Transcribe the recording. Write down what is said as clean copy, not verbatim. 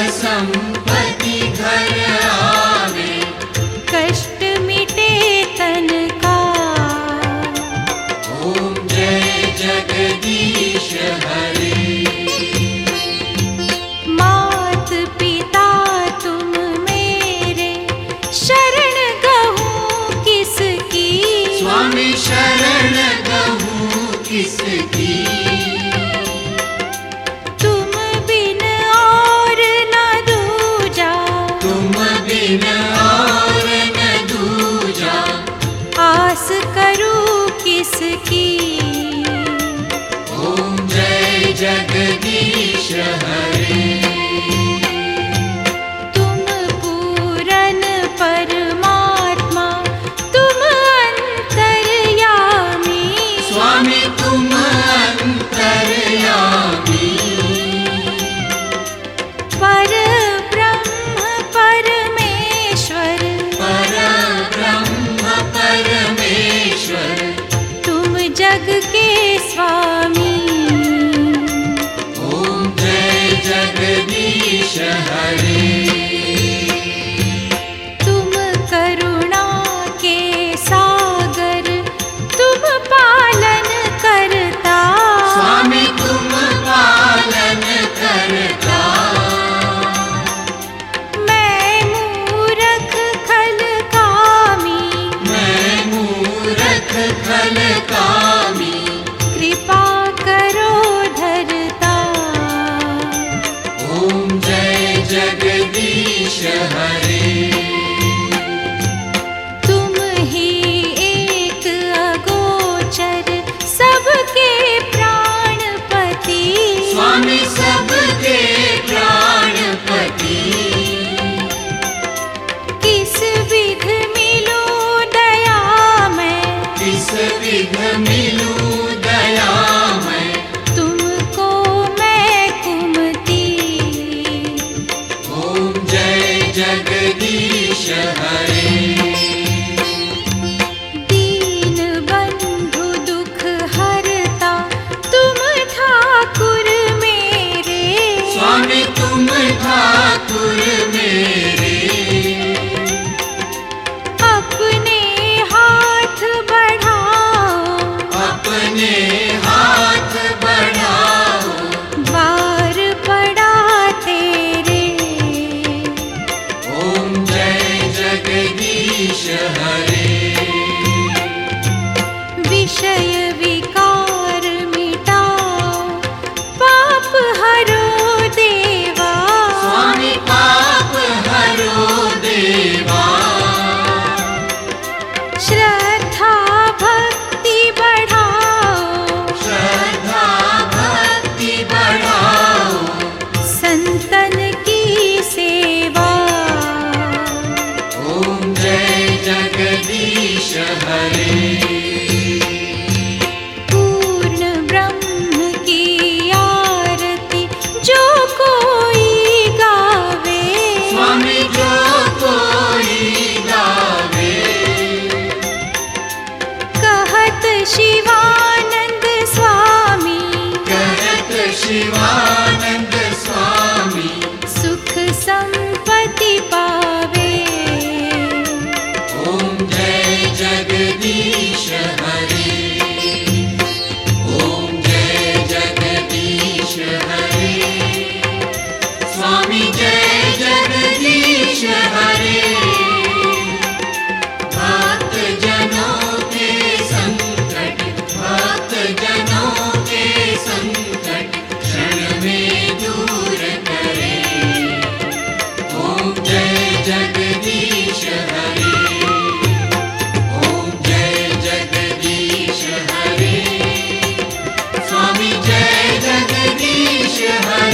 संपत्ति घर आवे, कष्ट मिटे तन का। ओम जय जगदीश हरे। मात पिता तुम मेरे, शरण गहूँ किसकी। स्वामी शरण गहूँ किसकी। तुम बिन और न दूजा, तुम बिन और न दूजा, आस करूँ किसकी। ओम जय जगदीश हरे। तुम पूरन परमात्मा, तुम अंतर्यामी। स्वामी तुम अंतर्यामी, पर ब्रह्म परमेश्वर, पर ब्रह्म परमेश्वर, तुम जग के स्वामी। ओम जय जगदीश हरे। तुम करुणा के सागर, तुम पालन करता। स्वामी तुम पालन करता, मैं मूरख खल कामी, मैं मूरख खल कामी। कृपा करो धरता। ओम जय जगदीश हरे। तुम ही एक अगोचर, सबके प्राणपति। स्वामी सबके प्राणपति, किस विध मिलो दया मैं, किस विध मिलूं दया मैं। तुमको मैं कुमति। ओम जय जगदीश हरे। दीन बंधु दुख हरता, तुम ठाकुर मेरे। स्वामी तुम ठाकुर मेरे, अपने हाथ बढ़ाओ, अपने हाथ बढ़ाओ। द्वार पड़ा तेरे। ओम जय जगदीश हरे। विषय विकार मिटाओ, पाप हरो देवा। स्वामी पाप हरो देवा, श्रद्धा भक्ति बढ़ाओ, श्रद्धा भक्ति बढ़ाओ। संतन की सेवा। ओम जय जगदीश हरे। पूर्ण ब्रह्म की आरती जो कोई गावे। स्वामी जो कोई गावे, कहत शिवानंद स्वामी, कहत शिवानंद स्वामी। सुख संपत्ति पावे। ओम जय जगदीश हरे। ओम जय जगदीश हरे। स्वामी जय जगदीश हरे। भक्त जनों के संकट, भक्त जनों के संकट क्षण में दूर करे। ओम जय जगदीश हरे। ओम जय जगदीश हरे। स्वामी जय जगदीश हरे।